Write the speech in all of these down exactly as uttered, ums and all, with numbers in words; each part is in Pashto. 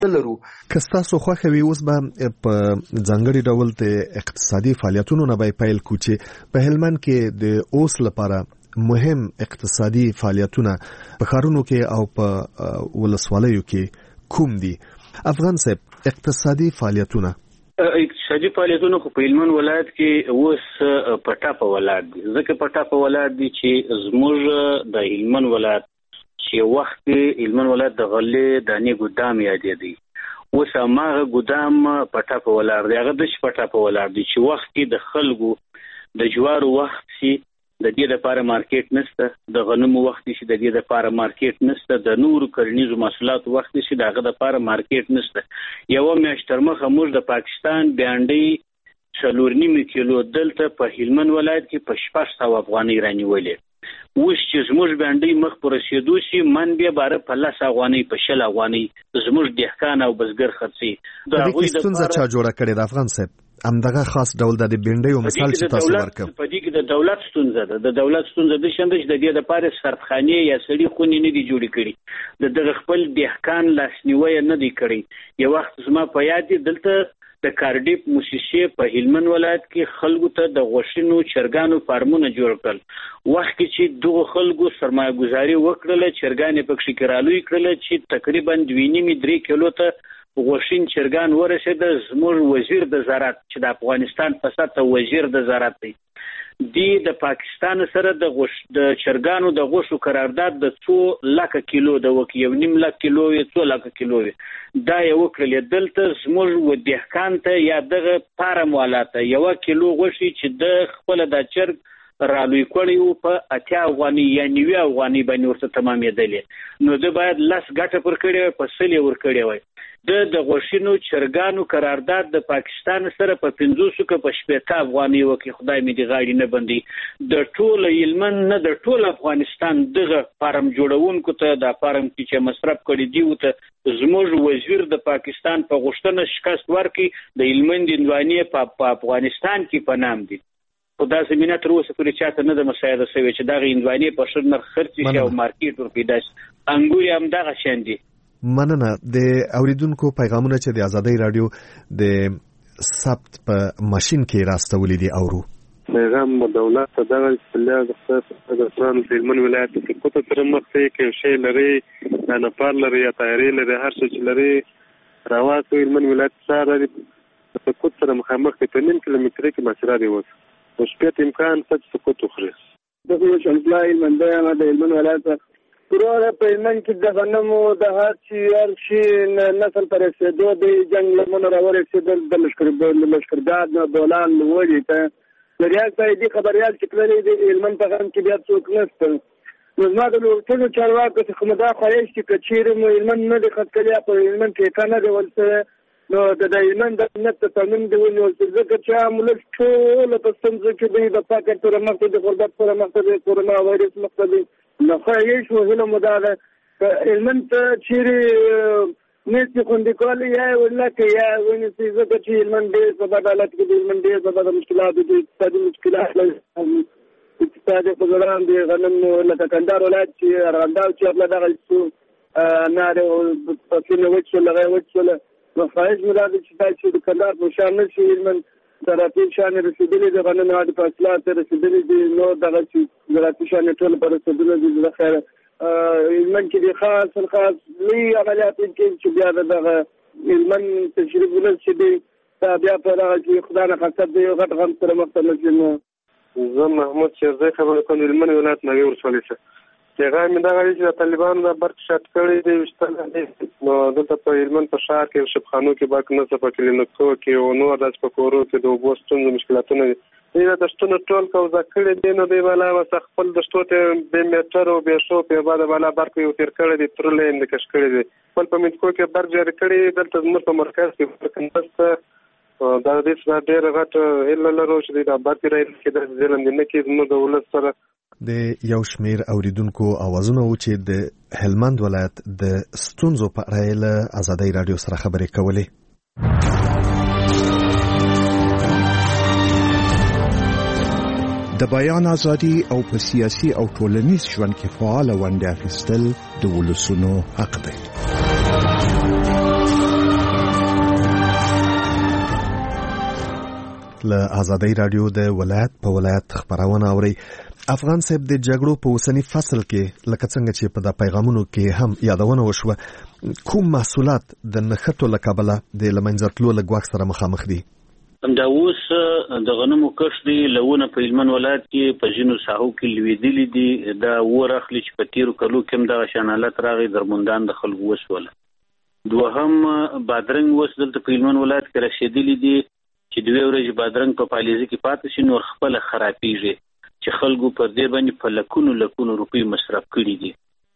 لرو. که ستاسو خوښه وي اوس به په ځانګړي ډول د اقتصادي فعالیتونو نه به پیل کوو چې په هلمند کې د اوس لپاره مهم اقتصادي فعالیتونه په ښارونو کې او په ولسوالیو کې کوم دي؟ افغان صاحب، اقتصادي فعالیتونه اقتصادي فعالیتونه خو په هلمند ولایت کې اوس په ټاپه ولاړ دي. ځکه په ټاپه ولاړ دي چې زموږ د هلمند ولایت چې وخت کې هلمند ولایت د غلې دانې ګودام یادېدی، اوس هماغه ګودام په ټاپه ولاړ دی. هغه داسې په ټاپه ولاړ دی چې وخت کې د خلکو د جوارو وخت شي د دې لپاره مارکیټ نشته، د غنمو وخت شي د دې لپاره مارکیټ نشته، د نورو کرنیزو محصولاتو وخت شي د هغه لپاره مارکیټ نشته. یوه میاشت تر مخه موږ د پاکستان بانډۍ څلور نیم کیلو دلته په هلمند ولایت کې په شپږ سوه افغانۍ رانیولې. اوس چې زموږ بانډۍ مخ پر رسېدو شي من بیا باره په لس افغانۍ په شل افغانۍ زموږ دهقان او بزګر خرڅي. د دې ستونزه چا جوړه کړې ده افغان صاحب؟ همدغه خاص ډول د بانډۍ مثال چې تاسو ورکړ په دې کې د دولت ستونزه ده. د دولت ستونزه د شنده چې د دې لپاره سردخانې یا سړي خونې نه دي جوړې کړي، د دغه خپل دهقان لاسنیوی نه دی کړی. یو وخت زما په یاد دی دلته د کارډیف موسسې په هلمند ولایت کې خلکو ته د غوښینو چرګانو فارمونه جوړ کړل. وخت کې چې دغه خلکو سرمایه گذاري وکړله، چرګانې پکې کرالوي کړله چې تقریبا دوه نیم درې کیلو ته غوښین چرګان ورسېده. زموږ وزیر د زراعت چې د افغانستان په سطح وزیر د زراعت دی، دی د پاکستان سره د غوښ د چرګانو د غوښو قرارداد د څو لکه کیلو د وک یو نیم لک کیلو یا څو لکه کیلو دا یو کړل. دلته زموږ و دهقان ته یا دغه فارم والاته یو کیلو غوښي چې د خپل د چرګ رالوی کړی په اتیا افغانۍ یا نیوي افغانۍ باندې ورته تمامېدلې، نو د باید لس ګټه پر کړی په سلې ور کړی وای. د د غوښینو چرګانو قرارداد د پاکستان سره په پنځوسو کې په شپېته افغانۍ وکي. خدای مې دې غاړي نه بندي. د ټول هلمند نه د ټول افغانستان دغه فارم جوړونکو ته د فارم چې مصرف کړي دی وته زموږ وزیر د پاکستان په غوښتنه شکست ورکړي د هلمند هندوانې په افغانستان کې په نام دي. خو دا زمینه تر اوسه پورې چاته نه ده مساعده شوې چې دغه هندوانې په ښه نرخ خرڅ شي او مارکیټ ور پیدا شي. انګور هم دغه شان دي. مننه. د اوریدونکو پیغامونه چې د آزادۍ رادیو د ثبت په ماشين کې راستولې دي اورو پیغام دولت ته دغه اصطلاح د افغانستان په هلمند ولایت کې کوته تر مخته کې شی لري نه پار لري یا تایری لري هر څه چې لري راوځي هلمند ولایت سره د کوته سره مخامخ په نیم کیلومتر کې مسره دی وس او شپږ امکان څه کوته خري دغه یو شملای هلمند ما د هلمند ولایت پروره په هلمند کې د غنمو د هر شي هر شي نسل پر رسېدو د جنګ لمنو راورسېدل د لښکر لښکرګاه د بولان لوړي ته د ریاض سایدي خبریال چې کړی د هلمند په غم کې بیا څوک نشته. نو زما د ټولو چارواکو څخه مدا خواهش چې که چیرې مو هلمند نه دي خط کړی په هلمند کې که نه دی ولسه نو د هلمند د امنیت د تامین دی ونیول شي ځکه چې ملک ټوله په ستونزو کې دی د فقر سره مخ دی د غربت سره مخ دی د کورونا وایرس مخ دی. نو خواهش مو هیله مو دا ده هلمند ته چیرې نسي خوندي کولی یا ولا که یا ونیسي ځکه چې هلمند ډېر په بد حالت کې دی. هلمند ډېر په بده مشکلاتو دي، اقتصادي مشکلات اقتصادي بزرګان دي. غنم لکه کندهار ولایت چې ارغنداو چې خپله دغه څو نارې فصلونه وچ شول هغه وچ شول. نو خواهش مو دا ده چې دا چې د کندهار په شان نه شي هلمند زراعتي شانې رسېدلې دي، غنم هغه په حاصلات رسېدلې دي، نو دغه چې زراعتي شانې ټول په رسېدلې دي. د خیره هلمند کې د خاص خاص لوی عملیات کې چې بیا دغه هلمند تشریف ولر چې دی دا بیا په دغه چې خدای نه قصد دی غټ غم سره مخ ته نه شي. زه محمود شیرزی خبرې کوم هلمند ولایت نوې ولسوالۍ څخه. پیغام مې دغه چې د طالبانو د برق شاټ کړی دی وشتل نو دلته په هلمند په ښار کې شبخانو کې برق نه څه په کلینیکو کې او نور داسې په کورو کې د اوبو ستونزې مشکلاتونه دي. دوی د دشتونو ټول قوضه کړي دي، نو دوی بالا وسه خپل دشتو ته بې میټر او بې شو په بعد بالا برق یو تیر کړی دی ترلې اندکش کړی دی. خپل په منځکو کې برق جاری کړی دلته زموږ په مرکز کې برق نشته. دا د دې څخه ډېر غټ هیله لرو چې د برق راځي کې د ځلم نه کې زموږ د ولس سره د یو شمیر اوریدونکو اوازونه و چې د هلمند ولایت د ستونزو په اړه له آزادۍ رادیو سره خبرې کولې. د بیان ازادي او په سیاسي او ټولنیز ژوند کې فعال ونډه اخیستل د ولسونو حق دی. له آزادۍ رادیو د ولایت په ولایت خبرونه اوري. افغان صاحب د جګړو په اوسنی فصل کې لکه څنګه چې په د پیغامونو کې هم یادونه وشوه کوم محصولات د نښتو له کبله د له منځه تلو له ګواښ سره مخامخ دي؟ دا اوس د غنمو کښت دی لونه په هلمند ولایت کې په ځینو ساحو کې لوېدلي دي. دا اور اخلي چې په تیرو کلو کې هم دغه شان حالت راغی درمندان د خلکو وسوله. دوهم بادرنګ اوس دلته په هلمند ولایت کې رسېدلي دي چې دوې ورځې بادرنګ په پالیزه کې پاتې شي نور خپله خرابېږي چې خلکو پر دې باندې په لکونو لکونو روپۍ مصرف کړي دي.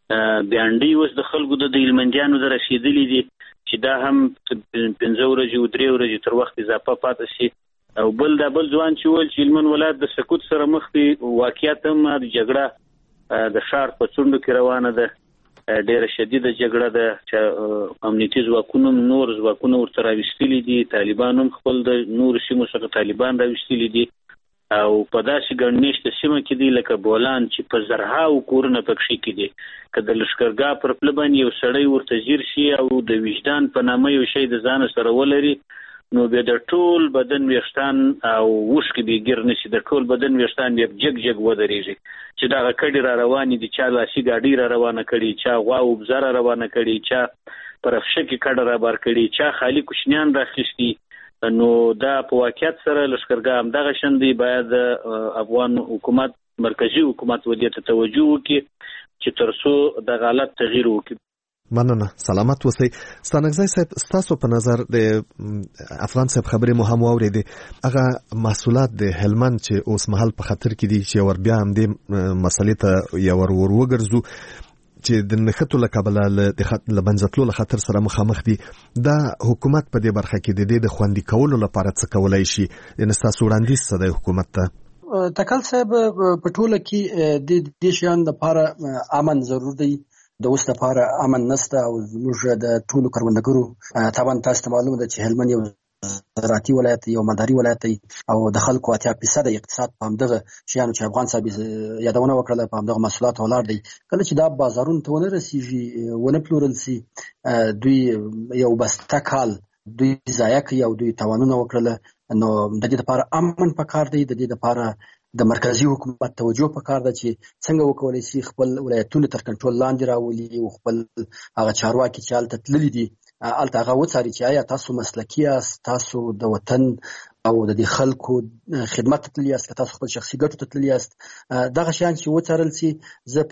بانډۍ اوس د خلکو د هلمندیانو د رسېدلي دي چې دا هم پنځه ورځې او درې ورځې تر وخت اضافه پاتې شي. او بل دا بل ځوان چې ویل چې هلمند ولایت د سقوط سره مخ دی واقعیت هم د جګړه د ښار په څنډو کې روانه ده. ډېره شدیده جګړه ده چې امنیتي ځواکونه نور ځواکونه ورته راویستلي دي. طالبان هم خپل د نورو سیمو څخه طالبان راویستلي دي او په داسې ګڼ مېشته سیمه کې دي لکه بولان چې په زرهاو کورونه پکښې کې دي. که د لښکرګاه پر پله باندې یو سړی ورته ځیر شي او د وجدان په نامه یو شی د ځانه سره ولري نو بیا د ټول بدن ویښتان او اوښکې بې ګیر نه شي. د ټول بدن ویښتان بیا جګ جګ ودرېږي چې دغه کډې را روانې دي. چا لاسي ګاډۍ را روانه کړي، چا غوا او بزه را روانه کړي، چا پر افشه کې کډه را بار کړي، چا خالي کوچنیان راخیستي. نو دا په واقعیت سره لښکرګاه همدغه شان دی. باید افغان حکومت مرکزي حکومت ودې ته توجه وکړي چې تر څو دغه حالت تغییر وکړي. مننه، سلامت اوسئ. ستانکزی صاحب ستاسو په نظر د افغان صاحب خبرې مو هم واورېدې هغه محصولات د هلمند چې اوس مهال په خطر کې دي چې ور بیا هم دې مسلې ته یو ور ور وګرځو چې د نښتو له کبله له منځه تلو له خطر سره مخامخ دي. دا حکومت په دې برخه کې د دې د خوندي کولو لپاره څه کولی شي؟ یعنې ستاسو وړاندیز څه دی حکومت ته؟ تکل صاحب په ټوله کې د دې شیانو لپاره امن ضرور دی. د اوس لپاره امن نشته او زموږ د ټولو کروندګرو طبعا تاسو ته معلومه ده چې هلمند یو زراعتي ولایت یو مداري ولایت دی او د خلکو اتیا فیصد اقتصاد په همدغه شیانو چې افغان صاحب یادونه وکړله په همدغه محصولات ولاړ دی. کله چې دا بازارونو ته ونه رسیږي ونه پلورل سي دوی یو بسته کال دوی ضایع کوي او دوی تاوانونه وکړله نو د دې لپاره امن پکار دی. د دې لپاره د مرکزی حکومت توجه پکار ده چې څنګه وکولای شي خپل ولایتونه تر کنټرول لاندې راولي او خپل هغه چارواکي چې هلته تللي دي هلته هغه وڅاري چې آیا تاسو مسلکي یاست، تاسو د وطن او د دې خلکو خدمت ته تللي یاست، که تاسو خپل شخصي ګټو ته تللي یاست. دغه شیان چې وڅارل شي زه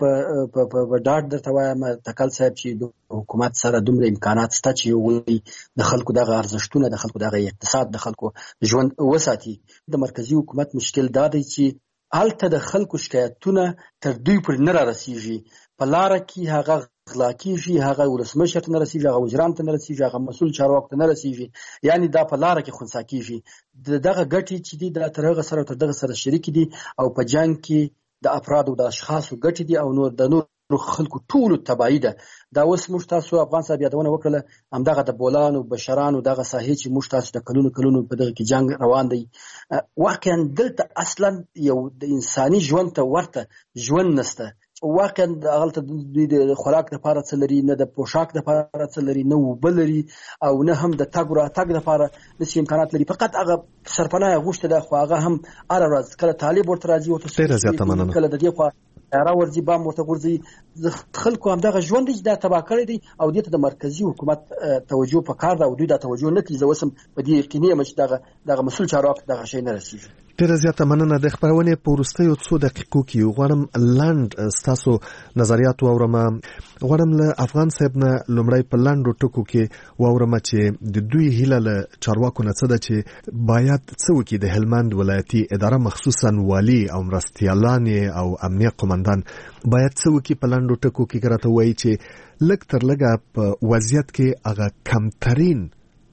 په ډاډ درته وایم تکل صاحب چې د حکومت سره دومره امکانات شته چې هغوی د خلکو دغه ارزښتونه د خلکو دغه اقتصاد د خلکو ژوند وساتي. د مرکزي حکومت مشکل دا دی چې هلته د خلکو شکایتونه تر دوی پورې نه رارسیږي. په لاره کې هغه غلا کېږي، هغه ولسمشر ته نه رسیږي، هغه وزیرانو ته نه رسیږي، هغه مسؤل چارواکو ته نه رسیږي. یعنې دا په لاره کې خنثی کېږي. د دغه ګټې چې دي دا تر هغه سره تر دغه سره شریک دي او په جنګ کې د افرادو د اشخاصو ګټې دي او نور د نور خلکو ټولو تباهي ده. دا اوس موږ تاسو افغان صاحب یادونه وکړله همدغه د بولانو بشرانو دغه ساحې چې موږ تاسو د کلونو کلونو په دغه کې جنګ روان دی. واقعا دلته اصلا یو د انساني ژوند ته ورته ژوند نشته. واقعا هغلته دوی د خوراک دپاره څه لري، نه د پوشاک دپاره څه لري، نه اوبه لري او نه هم د تګ راتګ دپاره داسې امکانات لري. فقط هغه سرپناه یې غوښته ده خو هغه هم هره ورځ کله طالب ورته راځي ورته کله د دې خوا را ورځي بام ورته غورځي. خلکو همدغه ژوند دی چې دا تباه کړی دی او دې ته د مرکزي حکومت توجه پکار ده او دوی دا توجه نه کوي. زه اوس هم په دې یقیني یم چې دغه دغه مسؤل چارواکي دغه شی نه رسېږي. ډېره زیاته مننه. د خپرونې په وروستیو څو دقیقو کې غواړم لنډ ستاسو نظریات واورم. غواړم له افغان صاحب نه لومړی په لنډو ټکو کې واورم چې د دوی هیله له چارواکو نه څه ده چې باید څه وکړي. د هلمند ولایتي اداره مخصوصا والي او مرستیالان او امنیه قمندان باید څه وکړي. په لنډو ټکو کې راته وایي چې لږ تر لږه په وضعیت کې هغه کمترین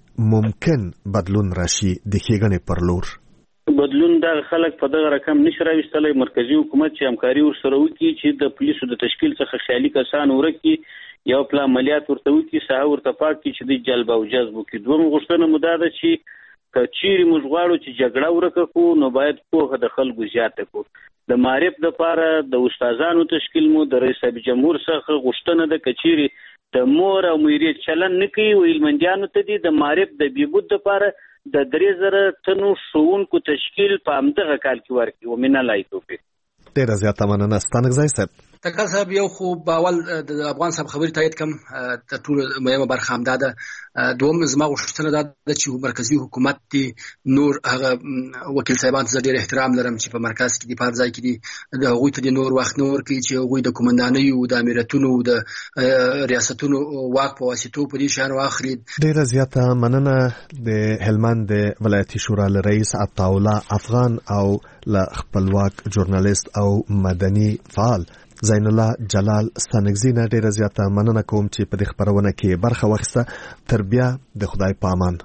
ممکن بدلون راشي د ښېګڼې پر لور. بدلون دغه خلک په دغه رقم نشي راوستلی. مرکزي حکومت چې همکاري ورسره وکړي چې د پولیسو د تشکیل څخه خیالي کسان ورکړي، یو پلا عملیات ورته وکړي، ساحه ورته پاک کړي چې د جلب او جذب وکړي. دویمه غوښتنه مو دا ده چې که چیرې موږ غواړو چې جګړه ورکه کړو نو باید پوهه د خلکو زیاته کړو. د معرف دپاره د استادانو تشکیل مو د رئیس جمهور څخه غوښتنه ده که چیرې د مور او مېرې چلن نه کوي. هلمندیانو ته دي د معرف د بهبود لپاره د درې زره تنو ښوونکو تشکیل په همدغه کال کې ورکړي. ومنه الله توفیق. ډېره زیاته مننه. ستانکزی صاحب تکل صاحب یو خو باول د افغان صاحب خبرې تایید کوم تر ټولو مهمه برخه همدا ده. دوم زما غوښتنه ده چې مرکزی حکومت دی نور هغه وکیل صاحبان ته ډېر احترام لرم چې په مرکز کې دی په ځای کې دی د هغوی ته د نور وخت نور کې چې هغوی د کومندانۍ او د امیرتونو او د ریاستونو واک په واسطو په دې شان واخلي. ډېره زیاته مننه د هلمند د ولایتي شورا رئیس عطاالله افغان او ل خپلواک ژورنالیست او مدني فعال زین الله جلال ستانکزی نه ډیره زیاته مننه کوم چې په دې خبرونه کې برخه واخیسته. تر بیا د خدای په امان.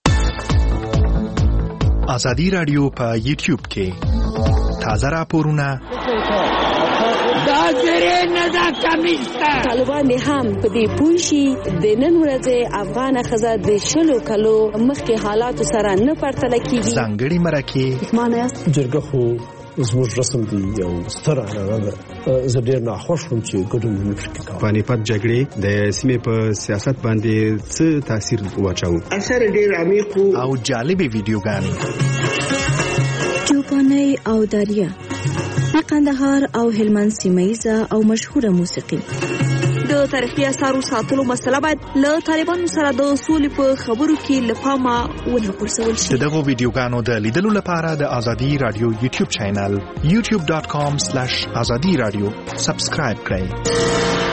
ازادي رادیو په یوټیوب کې تازه راپورونه دا زره نه دا کمیسته طالبان هم په دې پوښي د نن ورځې افغان خزه د شلو کلو مخکې حالات سره نه پرتله کیږي. ځانګړي مرکه معنی جرګه خو زموږ رسم دی یو ستره هغه ده. زه ډېر ناخوښ وم چې ګډون مې پکې کاوه. پانیپت جګړې د سیمې په سیاست باندې څه تاثیر واچاوه؟ اثر ډېر عمیق او جالبې ویډیوګانې چوپاني او دریا د قندهار او هلمند سیمه او مشهوره موسیقي. د تاریخي اثارو ساتلو مسله باید له طالبانو سره د سولې په خبرو کې له پامه ونه غورځول شي. د دغو ویډیوګانو د لیدلو لپاره د ازادي رادیو یوټیوب چینل یوټیوب ډاټ کام سلیش ازادي رادیو سبسکرایب کړئ.